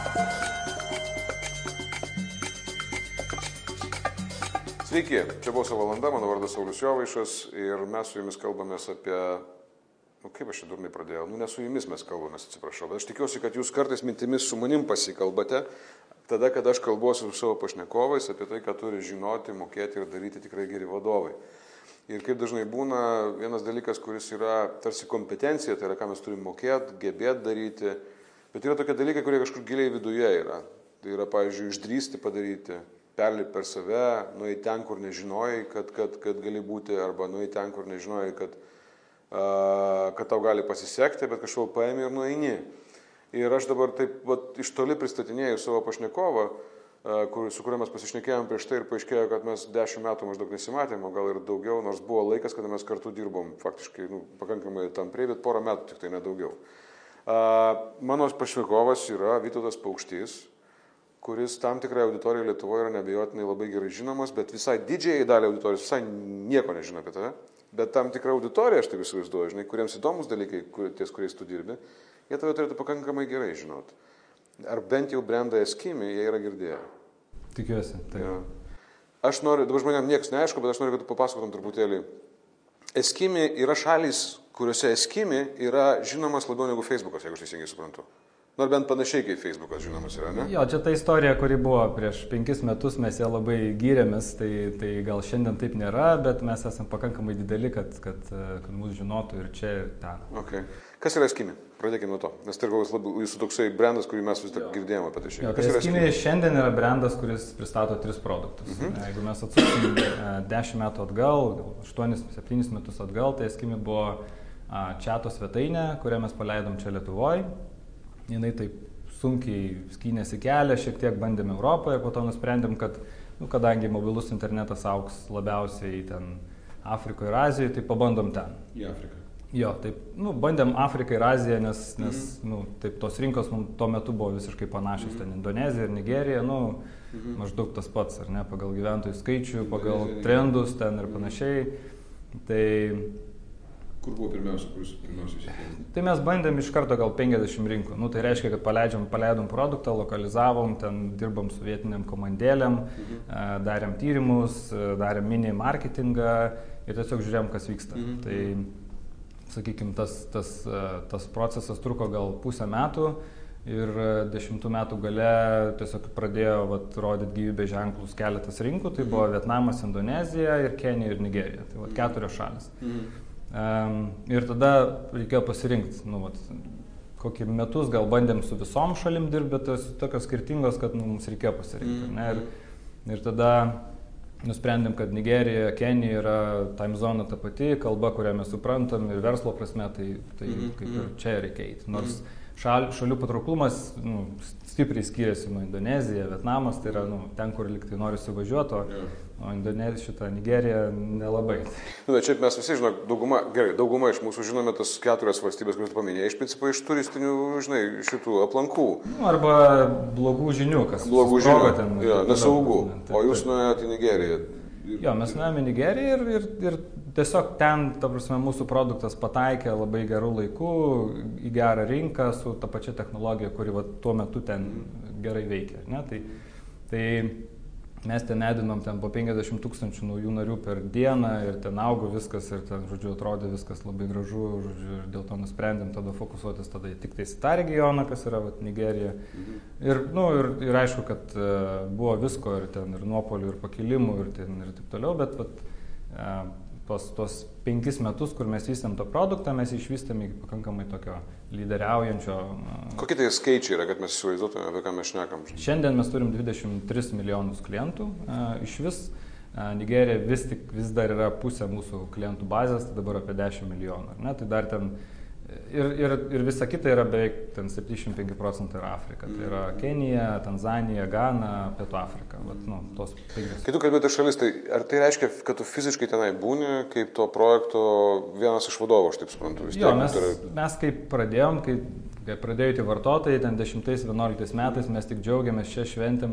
Sveiki, čia Boso valanda, mano vardas Saulius Jovaišas ir mes su jumis kalbamės apie, kaip aš čia durnai pradėjau, ne su jumis mes kalbamės, atsiprašau, bet aš tikiuosi, kad jūs kartais mintimis su manim pasikalbate, tada, kad aš kalbuosiu su savo pašnekovais apie tai, ką turi žinoti, mokėti ir daryti tikrai geri vadovai. Ir kaip dažnai būna, vienas dalykas, kuris yra tarsi kompetencija, tai yra, ką mes turime mokėti, gebėti daryti, bet yra tokie dalykai, kurie kažkur giliai viduje yra. Tai yra, pavyzdžiui, išdrįsti padaryti, perlipti per save, nueiti ten, kur nežinojai, kad gali būti, arba nueiti ten, kur nežinojai, kad tau gali pasisekti, bet kažkaip paėmė ir nueini. Ir aš dabar taip iš toli pristatinėjau savo pašnekovą, su kuriuo mes pasišnekėjom prieš tai ir paaiškėjo, kad mes 10 metų maždaug nesimatėm, o gal ir daugiau, nors buvo laikas, kada mes kartu dirbom, faktiškai pakankamai tampriai, bet porą metų tik tai nedaugiau. Mano pašnekovas yra Vytautas Paukštys, kuris tam tikrai auditorijai Lietuvoje yra neabejotinai labai gerai žinomas, bet visai didžiai dalį auditorijos visai nieko nežino apie tave. Bet tam tikra auditorija, aš taip įsivaizduoju, žinai, kuriems įdomus dalykai, ties kuriais tu dirbi, jie tave turėtų pakankamai gerai žinoti. Ar bent jau brendą Eskimi jie yra girdėję. Tikiuosi, tai. Ja. Aš noriu, dabar žmonėms niekas neaišku, bet aš noriu, kad tu papasakotum truputėlį. Eskimi yra šalys, kuriuose Eskimi yra žinomas labiau negu Facebookas, jeigu aš teisingai suprantu. Nors bent panašiai kaip Facebookas žinomas yra, ne? Jo, čia ta istorija, kuri buvo prieš 5 metus, mes ją labai gyrėmės, tai gal šiandien taip nėra, bet mes esame pakankamai dideli, kad mūsų žinotų ir čia, ir ten. Okay. Kas yra Eskimi? Pradėkime nuo to, nes tai yra jūsų toksai brandas, kurį mes vis tik girdėjome apie tai šiandien. Jo, Eskimi šiandien yra brandas, kuris pristato 3 produktus. Jeigu mes atsuksim 10 metų atgal, 8-7 metus atgal, tai Eskimi buvo čiato svetainė, kurią mes paleidom čia Lietuvoje. Jinai taip sunkiai skynėsi kelią, šiek tiek bandėm Europoje, po to nusprendėm, kad, kadangi mobilus internetas augs labiausiai ten Afrikoje ir Azijoje, tai pabandom ten. Į Afriką. Jo, taip, bandėm Afriką ir Aziją, nes taip, tos rinkos mums tuo metu buvo visiškai panašios, ten Indonezija ir Nigerija, maždaug tas pats, ar ne, pagal gyventojų skaičių, pagal trendus ten ir panašiai. Tai kur buvo pirmiausia įsikėlė? Tai mes bandėm iš karto gal 50 rinkų. Tai reiškia, kad paleidom produktą, lokalizavom, ten dirbom su vietiniam komandėlėm, darėm tyrimus, darėm mini marketingą ir tiesiog žiūrėjom, kas vyksta. Tai, sakykime, tas procesas truko gal pusę metų ir 10 metų gale tiesiog pradėjo rodyti gyvybės ženklus keletas rinkų. Tai buvo Vietnamas, Indonezija ir Kenija ir Nigerija. Tai 4 šalis. Ir tada reikėjo pasirinkti, kokį metus gal bandėm su visom šalim dirbti, bet tokios skirtingos, kad mums reikėjo pasirinkti. Ne? Ir tada nusprendėm, kad Nigerija, Kenija yra time zona ta pati, kalba, kurią mes suprantam ir verslo prasme, tai kaip ir čia reikia eiti. Nors šalių patrauklumas stipriai skiriasi nuo Indonezija, Vietnamas, tai yra ten, kur liktai nori suvažiuoti, o Indonezija, Nigerija nelabai. Bet čia mes visi žinome, dauguma iš mūsų žinome tas 4 valstybės, kurias tu paminėjai, iš principo iš turistinių, šitų aplankų. Arba blogų žinių, kas blogų žinių, ten. Nesaugu. O jūs nuėjote į Nigeriją. Jo, mes nuėjome į Nigeriją ir tiesiog ten, ta prasme, mūsų produktas pataikė labai gerų laikų, į gerą rinką su ta pačia technologija, kuri tuo metu ten gerai veikia. Ne? Tai mes ten edinom po 50 000 naujų narių per dieną ir ten augo viskas ir ten, atrodė viskas labai gražu, ir dėl to nusprendėm tada fokusuotis tik tais į tą regioną, kas yra Nigerija. Ir aišku, kad buvo visko ir ten ir nuopolių, ir pakilimų, ir taip toliau, bet tos 5 metus, kur mes vystėm tą produktą, mes išvystėm į pakankamai tokio lyderiaujančio. Kokie tai skaičiai yra, kad mes įsivaizduotume, apie ką mes šnekam? Šiandien mes turim 23 milijonus klientų. Iš vis Nigerija vis dar yra pusė mūsų klientų bazės, tai dabar apie 10 milijonų. Tai dar ten ir visa kita yra beveik 75% yra Afrika. Tai yra Kenija, Tanzanija, Gana, Pietų Afrika. Tos 5. Kai tu kalbėti šalis, tai ar tai reiškia, kad tu fiziškai tenai būni kaip to projekto vienas iš vadovų, aš taip suprantu? Jo, mes kaip pradėjom, kai pradėjo įti vartotojai, ten 10-11 metais mes tik džiaugiamės čia šventėm,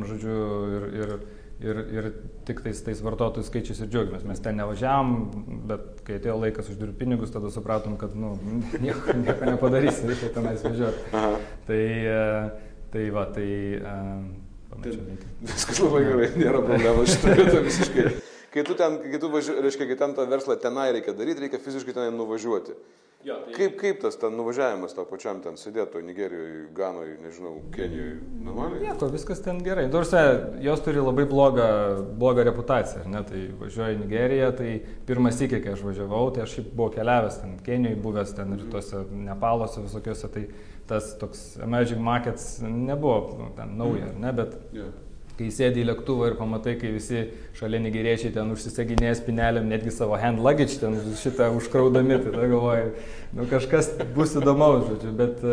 ir tik tais vartotojų skaičiais ir džiaugiamės. Mes ten nevažiavom, bet kai atėjo laikas uždirbti pinigus, tada supratom, kad nieko nepadarysim, reikia tenais važiuoti. Tai va, tai... Pamačiau. Viskas labai gerai, nėra problemos šitą vietą visiškai. Kai tu važiuoji, reiškia, kai ten tą verslą tenai reikia daryti, reikia fiziškai tenai nuvažiuoti. Jo, tai... Kaip tas ten nuvažiavimas tau pačiam ten sėdėtų Nigerijoje, Ganoje, nežinau, Kenijoje, normaliai? Nieko, viskas ten gerai. Tarsi, jos turi labai blogą reputaciją, ar ne? Tai važiuoju į Nigeriją, tai pirmas sykį, kai aš važiavau, tai aš šiaip buvau keliavęs ten Kenijoje, buvęs ten ir tuose Nepalose visokiuose, tai tas toks emerging markets nebuvo ten nauja, ar ne? Bet kai sėdi į lėktuvą ir pamatai, kai visi šalia nigeriečiai ten užsiseginėja spinelėm, netgi savo hand luggage ten šitą užkraudami, tai tada galvoju, kažkas bus įdomaus, žodžiu,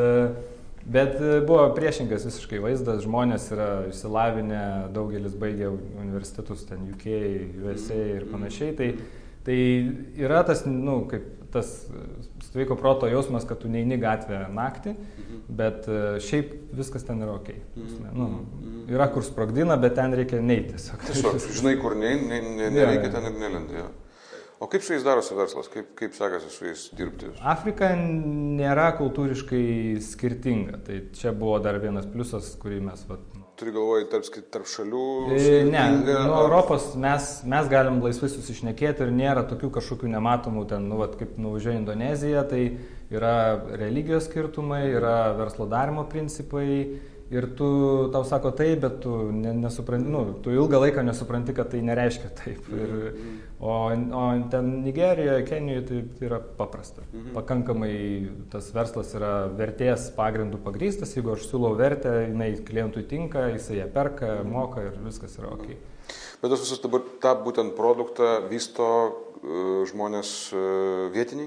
bet buvo priešingas visiškai vaizdas, žmonės yra išsilavinę, daugelis baigė universitetus ten UK, USA ir panašiai, tai yra tas, kaip tas sveiko proto jausmas, kad tu neini gatvę naktį, bet šiaip viskas ten yra okei. Yra kur sprogdina, bet ten reikia neiti tiesiog. Tiesiog, žinai, kur nereikia ten ir nelenda. O kaip su jais darosi verslas? Kaip sekasi su jais dirbti? Afrika nėra kultūriškai skirtinga. Tai čia buvo dar vienas pliusas, kurį mes... Turi galvoje tarp šalių? Ne, nuo Europos mes galim laisvai susišnekėti ir nėra tokių kažkokių nematomų ten, kaip nuvažiuoja Indonezija, tai yra religijos skirtumai, yra verslo darimo principai ir tau sako taip, bet tu nesupranti, tu ilgą laiką nesupranti, kad tai nereiškia taip. O ten Nigerijoje, Kenijoje tai yra paprasta. Pakankamai tas verslas yra vertės pagrindų pagrįstas, jeigu aš siūlau vertę, jinai klientui tinka, jisai ją perka, moka ir viskas yra ok. Bet tas visas dabar tą būtent produktą vysto žmonės vietiniai?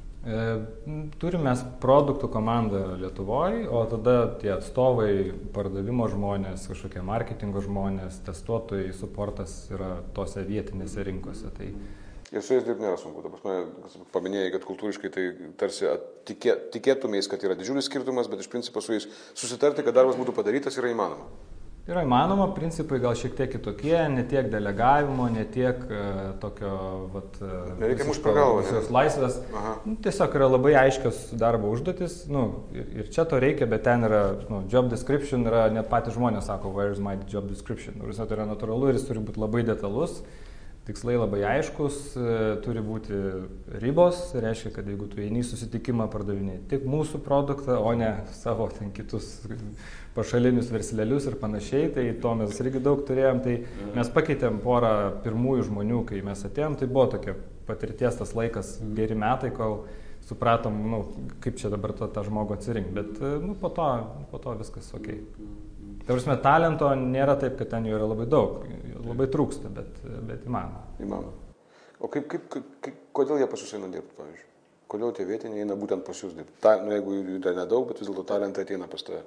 Turime produktų komandą Lietuvoje, o tada tie atstovai, pardavimo žmonės, kažkokie marketingo žmonės, testuotojai, suportas yra tose vietinėse rinkose. Tai... Ir su jais dirbti nėra sunku. Paminėjai, kad kultūriškai tai tarsi tikėtumės, kad yra didžiulis skirtumas, bet iš principo su jais susitarti, kad darbas būtų padarytas, yra įmanoma. Yra įmanoma, principai gal šiek tiek kitokie, ne tiek delegavimo, ne tiek tokio nereikia mušti per galvą, laisvės. Tiesiog yra labai aiškios darbo užduotis, ir čia to reikia, bet ten yra job description, yra net patys žmonės sako, where is my job description. Tai yra natūralu ir jis turi būti labai detalus, tikslai labai aiškus, turi būti ribos, reiškia, kad jeigu tu eini į susitikimą pardavinėti tik mūsų produktą, o ne savo ten kitus pašalinius verslelius ir panašiai, tai to mes irgi daug turėjom, tai mes pakeitėm porą pirmųjų žmonių, kai mes atėjom, tai buvo tokia patirties tas laikas, geri metai, kol supratom, kaip čia dabar tą žmogų atsirinkti, bet po to viskas ok. Tai prasme, talento nėra taip, kad ten jų yra labai daug, labai trūksta, bet įmanoma. O kodėl jie pas jūs eina dirbti, pavyzdžiui? Kodėl tie vietiniai eina būtent pas jūs dirbti? Jeigu jų yra nedaug, bet vis dėlto talentai ateina pas tave.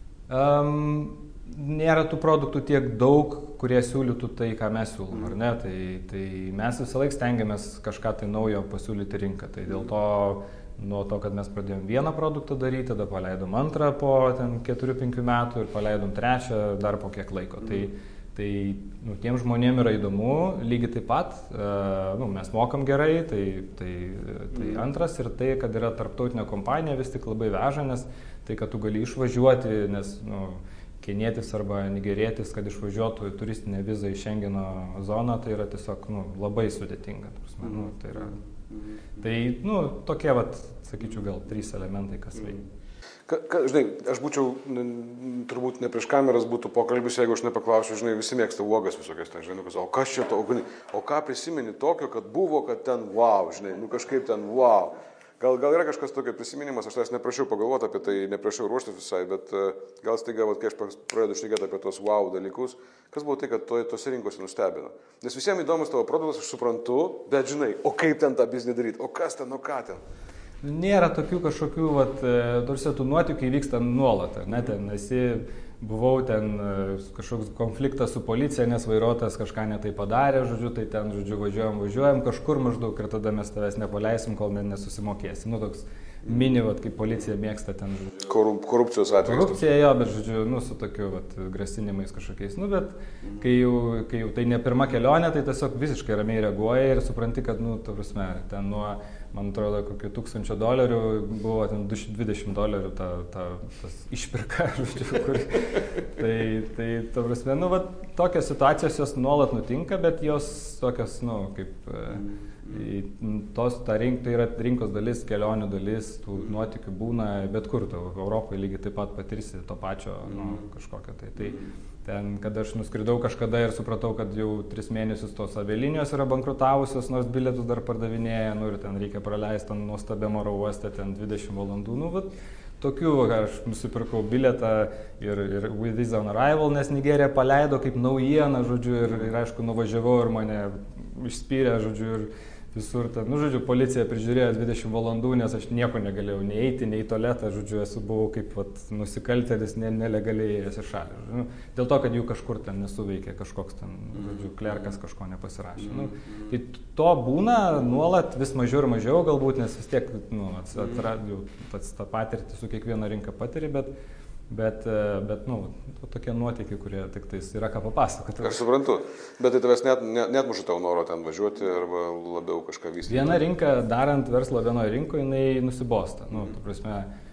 Nėra tų produktų tiek daug, kurie siūlytų tai, ką mes siūlom, ar ne? Tai mes visą laiką stengiamės kažką tai naujo pasiūlyti rinką. Tai dėl to, nuo to, kad mes pradėjom vieną produktą daryti, tada paleidom antrą po 4-5 metų ir paleidom trečią dar po kiek laiko. Tai tiem žmonėm yra įdomu, lygiai taip pat, mes mokam gerai, tai antras ir tai, kad yra tarptautinė kompanija, vis tik labai veža, nes tai, kad tu gali išvažiuoti, nes kenietis arba nigerietis, kad išvažiuotų į turistinę vizą į Šengeno zoną, tai yra tiesiog labai sudėtinga. Tai tokie, sakyčiau, gal 3 elementai, kas veikia. Žinai, aš būčiau, turbūt ne prieš kameras būtų pokalbis, jeigu aš nepaklausiu, žinai, visi mėgsta uogas visokias ten, žinai, o kas čia to, o ką prisimeni tokio, kad buvo, kad ten wow, žinai, kažkaip ten wow. Gal yra kažkas tokio prisiminimas, aš tavęs neprašiau pagalvoti apie tai, neprašiau ruoštis visai, bet gal staiga, kai aš pradedu šnekėti apie tos wow dalykus, kas buvo tai, kad tose rinkose nustebino. Nes visiems įdomus tavo produktas, aš suprantu, bet žinai, o kaip ten tą biznį daryti, o kas ten, o ką ten. Nėra tokių kažkokių, tų nuotykių įvyksta nuolat, ar ne, ten buvau ten kažkoks konfliktas su policija, nes vairuotojas kažką netai padarė, tai ten, važiuojam kažkur maždaug ir tada mes tavęs nepaleisim, kol nesusimokėsim. Toks mini, kaip policija mėgsta ten. Korupcijos atvejais. Korupcija, jo, bet su tokiu grasinimais kažkokiais. Bet kai jau tai ne pirma kelionė, tai tiesiog visiškai ramiai reaguoja ir supranti, kad, ta prasme, ten nuo man atrodo, kokių $1000 buvo ten $20 tas išpirka, žodžiu, kur. Tai ta prasme, nu, va, tokios situacijos jos nuolat nutinka, bet jos tokios, nu, kaip tai yra rinkos dalis, kelionių dalis, tų nuotykių būna bet kur, Europoje lygiai taip pat patirsi to pačio, nu, kažkokio tai. Ten, kad aš nuskridau kažkada ir supratau, kad jau 3 mėnesius tos avialinijos yra bankrutavusios, nors bilietus dar pardavinėja, nu, ir ten reikia praleisti nuostabiam oro uoste, ten 20 valandų, nu, vat, tokių, aš nusipirkau bilietą ir with visa on arrival, nes Nigerija paleido kaip naujieną, žodžiu, ir aišku, nuvažiavau ir mane išspyrė, žodžiu, ir visur, nu, žodžiu, policija prižiūrėjo 20 valandų, nes aš nieko negalėjau nei eiti, nei į tualetą, žodžiu, buvau kaip nusikaltėlis, nelegaliai ėjęs į šalį. Nu, dėl to, kad jų kažkur ten nesuveikė, kažkoks ten, žodžiu, klerkas kažko nepasirašė. Nu, tai to būna nuolat vis mažiau ir mažiau galbūt, nes vis tiek, nu, pats tą patirtį su kiekviena rinka patiri, bet nu, tokie nuotykiai, kurie tik tais yra ką papasakoti. Aš suprantu, bet tai tavęs net muša tau noro ten važiuoti arba labiau kažką vystyti. Viena rinka, darant verslą vienoje rinkoje, jinai nusibosta. Nu, tu prasme,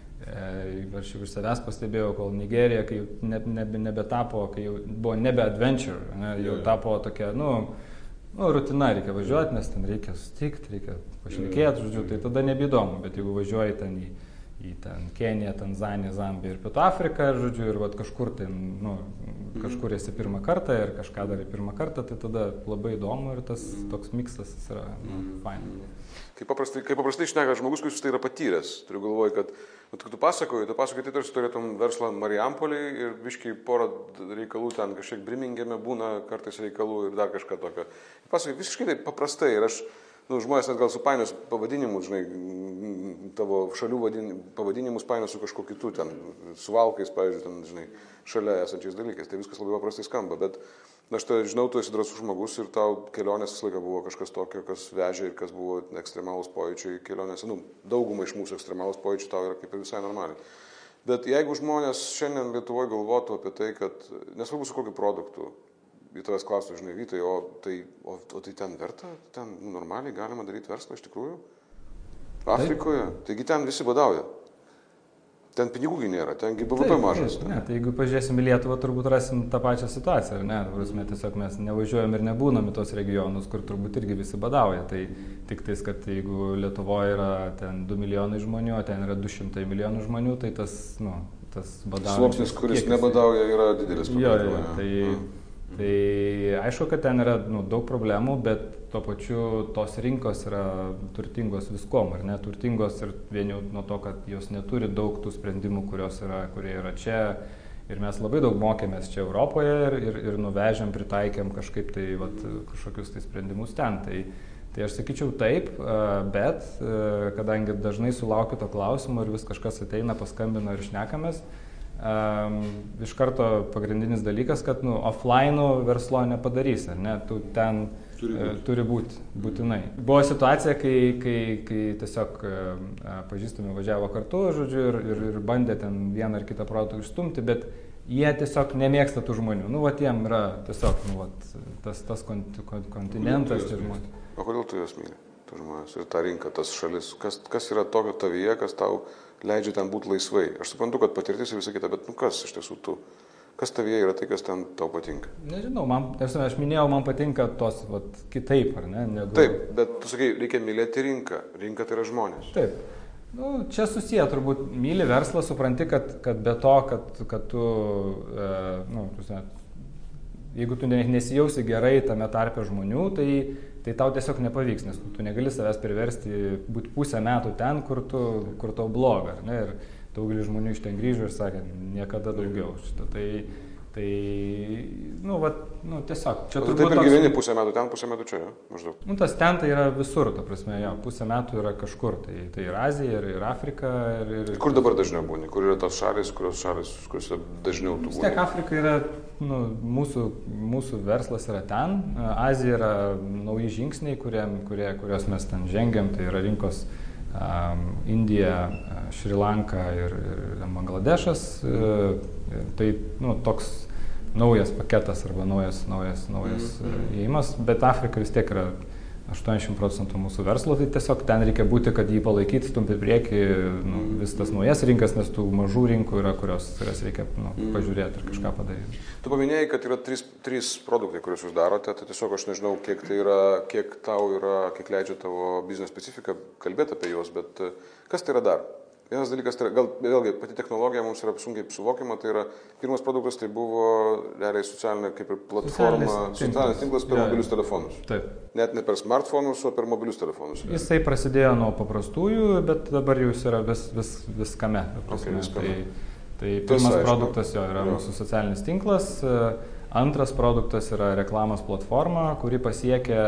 aš jau iš savęs pastebėjau, kol Nigerija, kai nebetapo, kai jau buvo nebe adventure, ne, jau tapo tokia, nu, rutina, reikia važiuoti, nes ten reikia susitikti, reikia pašnekėti, žodžiu, tai tada nebeįdomu, bet jeigu važiuoji ten į ten Keniją, Tanzaniją, Zambiją ir Pietų Afriką, žodžiu, ir vat kažkur ten, nu, kažkur esi pirmą kartą ir kažką darai pirmą kartą, tai tada labai įdomu ir tas toks miksas yra, nu, fain. Kaip paprastai šneka žmogus, kuris tai yra patyręs, turiu galvoje, kad tu pasakoji, tai tarsi turėtum verslą Marijampolėj ir biškai porą reikalų ten kažkiek Birmingeme būna, kartais reikalų ir dar kažką tokio. Pasakoji visiškai taip paprastai ir aš, nu, žmonės net gal supainios pavadinimus, žinai, tavo šalių pavadinimus painios su kažkuo kitu, ten, su Valkais, pavyzdžiui, ten, žinai, šalia esančiais dalykais. Tai viskas labai paprastai skamba, bet aš tai žinau, tu esi drąsus žmogus ir tau kelionės visą laiką buvo kažkas tokio, kas vežė ir kas buvo ekstremalūs pojūčiai kelionėse. Nu, dauguma iš mūsų ekstremalūs pojūčiai tau yra kaip ir visai normaliai. Bet jeigu žmonės šiandien Lietuvoje galvotų apie tai, kad nesvarbu su kokiu produktu, į tavęs klaustų, žinai, Vytai, o tai ten verta, ten normaliai galima daryti verslą iš tikrųjų? Afrikoje, taigi ten visi badauja. Ten pinigųgi nėra, tengi BVP mažas. Ne, tai jeigu pažiūrėsim į Lietuvą, turbūt rasim tą pačią situaciją, ar ne? Prasme, tiesiog mes nevažiuojam ir nebūnam į tos regionus, kur turbūt irgi visi badauja. Tai tik tais, kad jeigu Lietuvoje yra ten 2 milijonai žmonių, o ten yra 200 milijonų žmonių, tai tas, nu, tas badauja. Sluoksnis, kuris nebadauja, yra didelis. Tai aišku, kad ten yra, nu, daug problemų, bet tuo pačiu tos rinkos yra turtingos viskom, ar ne? Turtingos ir vieni nuo to, kad jos neturi daug tų sprendimų, kurie yra čia. Ir mes labai daug mokėmės čia Europoje ir nuvežėm, pritaikėm kažkaip tai, vat, kažkokius tai sprendimus ten. Tai aš sakyčiau taip, bet kadangi dažnai sulaukiu to klausimo ir vis kažkas ateina, paskambino ir šnekamės, iš karto pagrindinis dalykas, kad, nu, offline'ų verslo nepadarys, ar ne, tu ten turi būti būtinai. Buvo situacija, kai tiesiog pažįstami važiavo kartu, žodžiu, ir bandė ten vieną ar kitą produktą išstumti, bet jie tiesiog nemėgsta tų žmonių. Nu, vat jiem yra tiesiog, nu, vat, tas kontinentas. O kodėl tu juos myli, tų žmonės, ir tą rinką, tas šalis? Kas yra tokio tavyje, kas tau leidžia ten būti laisvai? Aš suprantu, kad patirtis ir visą kitą, bet, nu, kas iš tiesų tu? Kas tavyje yra tai, kas ten tau patinka? Nežinau, aš minėjau, man patinka tos, vat, kitaip, ar ne? Negu... Taip, bet tu sakai, reikia mylėti rinką. Rinka tai yra žmonės. Taip. Nu, čia susiję, turbūt, myli verslą, supranti, kad be to, kad tu, nu, jeigu tu nesijausi gerai tame tarpe žmonių, tai tau tiesiog nepavyks, nes tu negali savęs priversti būti pusę metų ten, kur tau bloga, ne? Ir daugelis žmonių iš ten grįžo ir sakė, niekada daugiau šitą. Tai nu, vat, nu, tiesiog. Čia turbūt taip ir gyveni pusę metų ten, pusę metų čia, ja? Maždaug. Nu, tas ten tai yra visur, ta prasme, jo, pusę metų yra kažkur. Tai ir Azija, ir Afrika. Kur dabar dažniau būni? Kur yra tos šalis, kuriuose dažniau tu būni? Vis tiek Afrika yra, nu, mūsų verslas yra ten. Azija yra nauji žingsniai, kuriuos mes ten žengiam. Tai yra rinkos Indija, Šri Lanka ir Bangladešas. Tai, nu, toks naujas paketas arba naujas įėjimas, bet Afrika vis tiek yra 80% mūsų verslo, tai tiesiog ten reikia būti, kad jį palaikyti, stumti prieki vis tas naujas rinkas, nes tų mažų rinkų yra, kurias reikia pažiūrėti ir kažką padaryti. Tu paminėjai, kad yra trys produktai, kuriuos jūs darote, tai tiesiog aš nežinau, kiek leidžia tavo biznio specifika kalbėti apie juos, bet kas tai yra dar? Vienas dalykas, tai gal vėlgi pati technologija mums yra sunkiai suvokiama, tai yra pirmas produktas, tai buvo realiai socialinė kaip ir platforma, socialinis tinklas per mobilius telefonus. Taip. Net ne per smartfonus, o per mobilius telefonus. Jisai prasidėjo nuo paprastųjų, bet dabar jau jis yra viskame. Tai pirmas produktas jo yra mūsų socialinis tinklas, antras produktas yra reklamos platforma, kuri pasiekia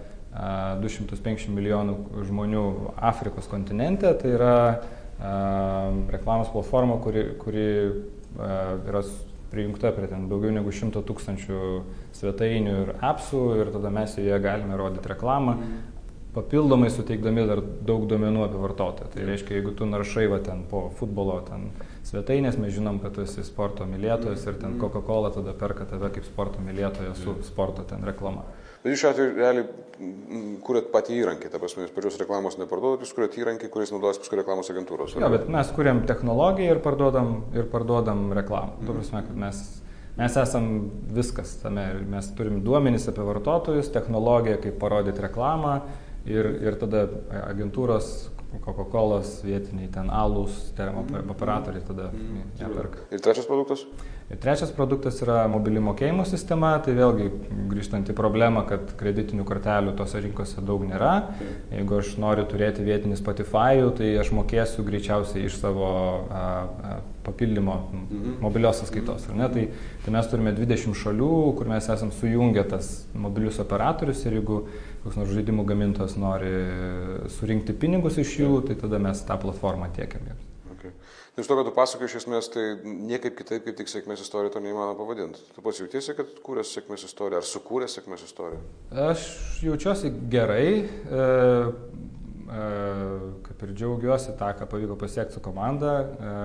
250 milijonų žmonių Afrikos kontinente, tai yra reklamos platforma, kuri yra prijungta prie ten daugiau negu 100 000 svetainių ir appsų ir tada mes joje galime rodyti reklamą, papildomai suteikdami dar daug duomenų apie vartotoją. Tai reiškia, jeigu tu naršai ten po futbolo svetainės, mes žinom, kad tu esi sporto mylėtojas ir ten Coca-Cola tada perka tave kaip sporto mylėtoją su sporto reklama. Bet jūs šiuo atveju realiai kuriat patį įrankį, ta prasme, jūs pačios reklamos neparduodat, jūs kuriat įrankį, kuris naudojasi paskui reklamos agentūros. Jo, bet mes kuriam technologiją ir parduodam reklamą. Ta prasme, kad mes esam viskas tame, mes turim duomenis apie vartotojus, technologiją, kaip parodyti reklamą ir tada agentūros, Coca-Colas, vietiniai ten alus, termooperatoriai tada ją perka. Ir trečias produktas? Ir trečias produktas yra mobili mokėjimo sistema, tai vėlgi grįžtant į problemą, kad kreditinių kortelių tose rinkose daug nėra. Jeigu aš noriu turėti vietinį Spotify'ų, tai aš mokėsiu greičiausiai iš savo papildymo mobilios sąskaitos. Tai mes turime 20 šalių, kur mes esam sujungę tas mobilius operatorius ir jeigu koks nors žaidimų gamintojas nori surinkti pinigus iš jų, tai tada mes tą platformą tiekiam jiems. Tai iš to, kad tu pasakai iš esmės, tai niekaip kitaip, kaip tik sėkmės istoriją to neįmanoma pavadinti. Tu pats jautiesi, kad kūrės sėkmės istoriją, ar sukūrės sėkmės istoriją? Aš jaučiuosi gerai, kaip ir džiaugiuosi tą, ką pavyko pasiekti su komanda,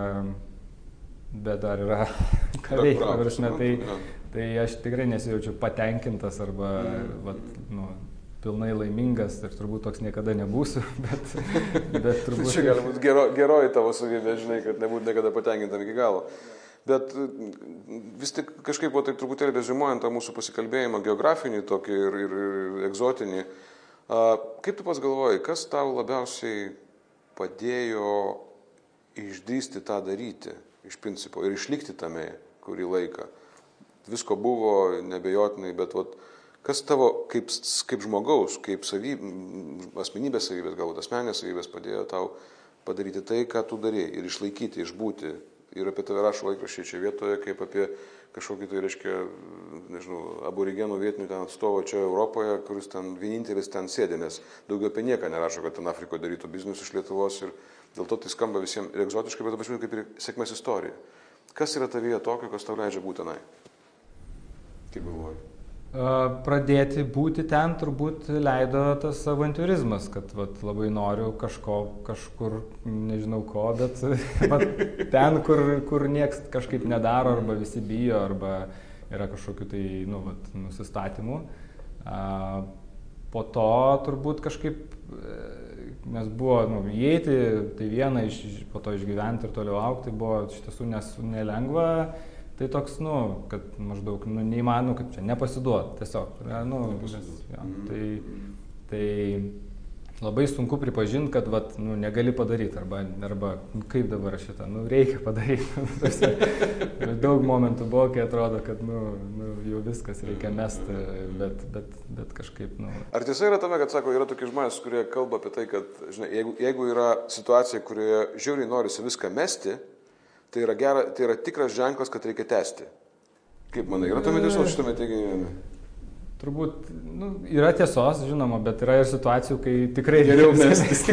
bet dar yra ką veikti. Tai aš tikrai nesijaučiu patenkintas arba pilnai laimingas ir turbūt toks niekada nebūsiu, bet turbūt... Čia gali būti geroji tavo savybė, žinai, kad nebūtų niekada patenkintam iki galo. Bet vis tik kažkaip, taip truputėlį reziumuojant tą mūsų pasikalbėjimą geografinį tokį ir egzotinį, kaip tu pats galvoji, kas tau labiausiai padėjo išdrįsti tą daryti iš principo ir išlikti tame kurį laiką? Visko buvo nebejotinai, bet kas tavo kaip žmogaus, kaip asmenybės savybės, galbūt asmeninės savybės padėjo tau padaryti tai, ką tu darėjai ir išlaikyti, išbūti. Ir apie tave rašo laikraščiai čia vietoje, kaip apie kažkokį tai, reiškia, nežinau, aborigenų vietinių ten atstovo čia Europoje, kuris ten vienintelis ten sėdė, nes daugiau apie nieką nerašo, kad ten Afrikoje darytų biznius iš Lietuvos ir dėl to tai skamba visiems ir egzotiškai, bet pažiūrėjau kaip ir sėkmės istorija. Kas yra tavyje tokio, kas tau leidžia būti tenai? Kaip galvoji? Pradėti būti ten turbūt leido tas avantiūrizmas, kad labai noriu kažkur, nežinau ko, bet ten, kur nieks kažkaip nedaro, arba visi bijo, arba yra kažkokių tai nusistatymų. Po to turbūt kažkaip, nes buvo įeiti, tai viena, po to išgyventi ir toliau augti, buvo iš tiesų nelengva. Tai toks, kad maždaug neįmanoma, kaip čia nepasiduot, tiesiog. Tai labai sunku pripažinti, kad negali padaryti, arba kaip dabar šitą, reikia padaryti. Daug momentų buvo, kai atrodo, kad jau viskas reikia mesti, bet kažkaip. Ar tiesa yra tame, kad sako, yra tokie žmonės, kurie kalba apie tai, kad žinai, jeigu yra situacija, kurioje žiauriai norisi viską mesti, tai yra tikras ženklas, kad reikia tęsti. Kaip manai, yra tame tiesos šitame teiginyje? Turbūt, yra tiesos, žinoma, bet yra ir situacijų, kai tikrai geriau mesti.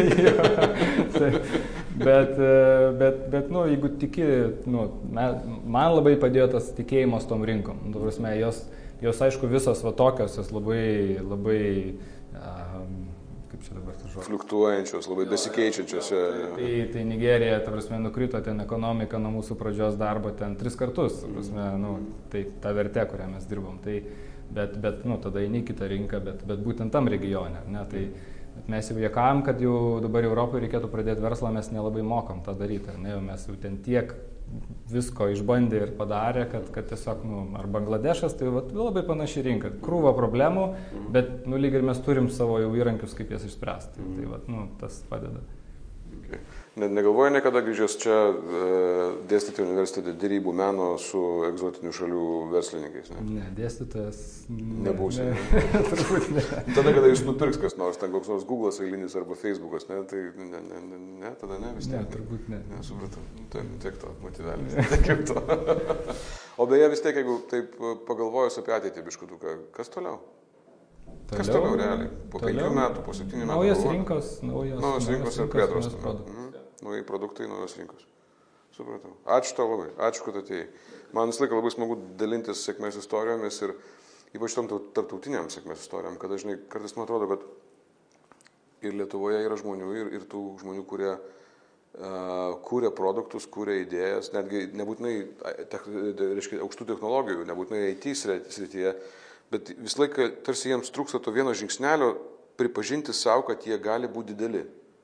Bet, jeigu tiki, man labai padėjo tas tikėjimas tom rinkom. Tu prasme, jos aišku visos tokios, jos labai kaip čia dabar tas žodis? Fluktuojančios, labai besikeičiančios. Tai Nigerija, ta prasme, nukrito ten ekonomika nuo mūsų pradžios darbo ten 3 kartus, ta prasme, tai ta vertė, kurią mes dirbom. bet tada eini į kitą rinką, bet būtent tam regione, ne, tai mes jau juokavom, kad jau dabar Europoje reikėtų pradėti verslą, mes nelabai mokam tą daryti, ar ne, mes jau ten tiek visko išbandė ir padarė, kad tiesiog, ar Bangladešas, tai labai panaši rinka, krūva problemų, bet, lyg ir mes turim savo jau įrankius, kaip jas išspręsti, tai tas padeda. Okay. Negalvoju niekada grįžęs čia dėstyti universitete dėrybų meno su egzotinių šalių verslininkais? Ne, dėstytojas... Nebūsi. Turbūt ne. Tada, kada jūs nupirks kas nors, ten koks nors Google'as eilinis arba Facebook'as, ne, tai ne, tada ne, vis tiek. Ne, turbūt ne. Ne, supratau. Tiek to, motyvelis, tiek to. O beje, vis tiek, jeigu taip pagalvojus apie ateitį biškutuką, kas toliau? Kas toliau realiai? Po 5 metų, po 7 metų? Naujos rinkos ir plėtros. Naujai produktai, naujos rinkos. Supratau. Ačiū tau labai. Ačiū, kad atėjai. Man visą laiką labai smagu dalintis sėkmės istorijomis ir ypač tom tarptautiniam sėkmės istorijom, kad dažnai kartais man atrodo, kad ir Lietuvoje yra žmonių ir tų žmonių, kurie kūrė produktus, kūrė idėjas, netgi nebūtinai aukštų technologijų, nebūtinai IT srityje, bet visą laiką tarsi jiems trūksta to vieno žingsnelio pripažinti savo, kad jie gali būti dideli.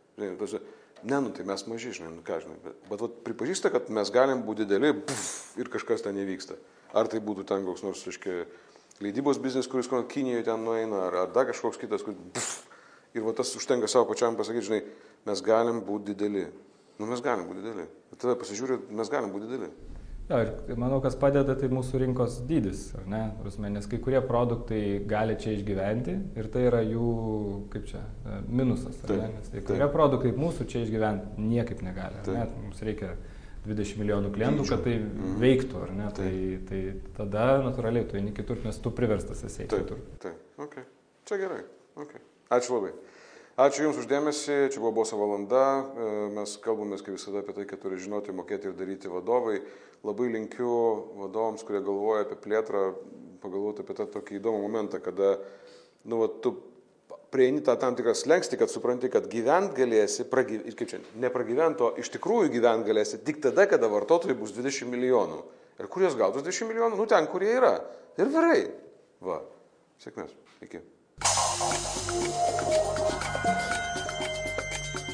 Tai mes maži, bet pripažįsta, kad mes galim būti dideli ir kažkas ten nevyksta. Ar tai būtų ten koks nors, leidybos biznis, kuris Kinijoje ten nueina, ar dar kažkoks kitas, ir tas užtenka savo pačiam pasakyti, mes galim būti dideli. Mes galim būti dideli. Bet tada pasižiūrė, mes galim būti dideli. Ja, ir manau, kas padeda, tai mūsų rinkos dydis, ar ne? Nes kai kurie produktai gali čia išgyventi ir tai yra jų, minusas, ar ne? Nes kai kurie produktai mūsų čia išgyventi niekaip negali, ar ne? Mums reikia 20 milijonų klientų, kad tai veiktų, ar ne? Tai tada natūraliai tu eini kitur, nes tu priverstas esi kitur. Taip, okay. Čia gerai. Okay. Ačiū labai. Ačiū Jums uždėmesį, čia buvo Boso valanda, mes kalbamės kaip visada apie tai, kad turi žinoti, mokėti ir daryti vadovai. Labai linkiu vadovams, kurie galvoja apie plėtrą, pagalvoti apie tą tokį įdomų momentą, kada tu prieini tą tam tikrą slenkstį, kad supranti, kad gyvent galėsi, nepragyvent, o iš tikrųjų gyvent galėsi tik tada, kada vartotojai bus 20 milijonų. Ir kur jos gautus 20 milijonų? Ten, kur jie yra. Ir varai. Va. Sėkmės. Iki.